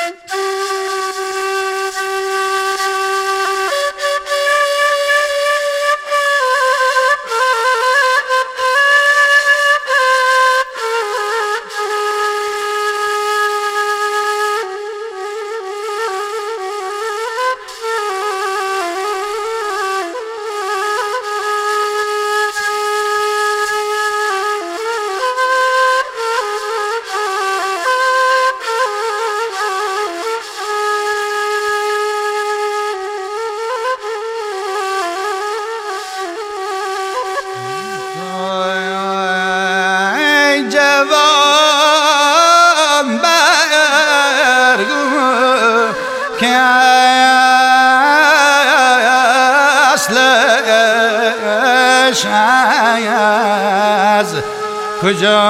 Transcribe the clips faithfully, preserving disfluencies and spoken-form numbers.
اصلش از کجا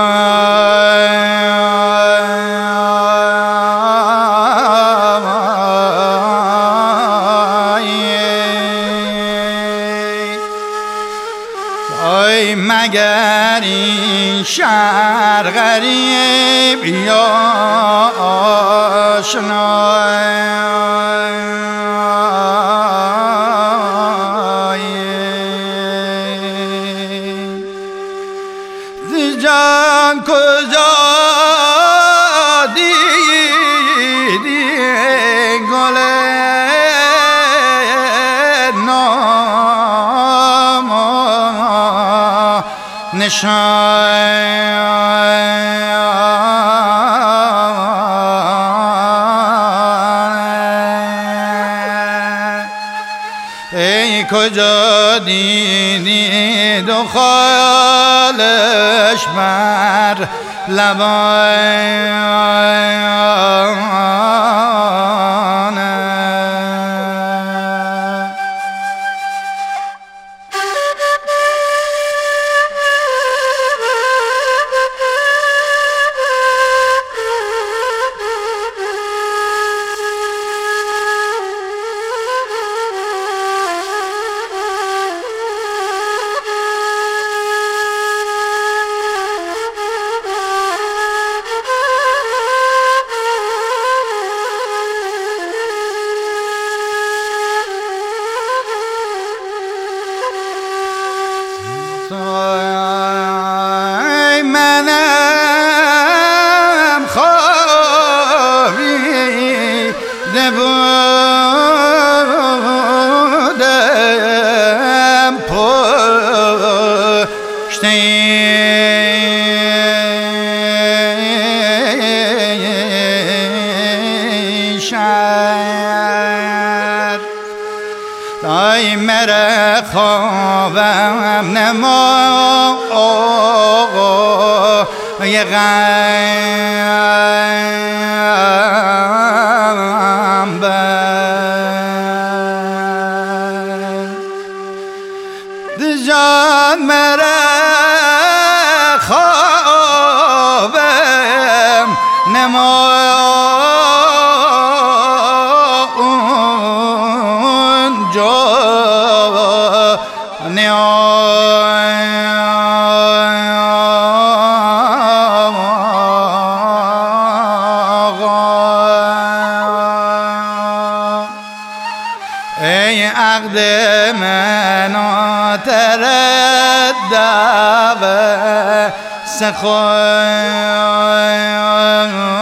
ای مگر این شهر غریب یا آشنا جان کجا دیدی گل نام نشان ای کجا دیدی دو خالش بر لبانه منم خوابیده بودم پشت این شهر ای مره خوابم نما یه غم بر جان مره خوابم نما اونجا ای عقد من تردد سخن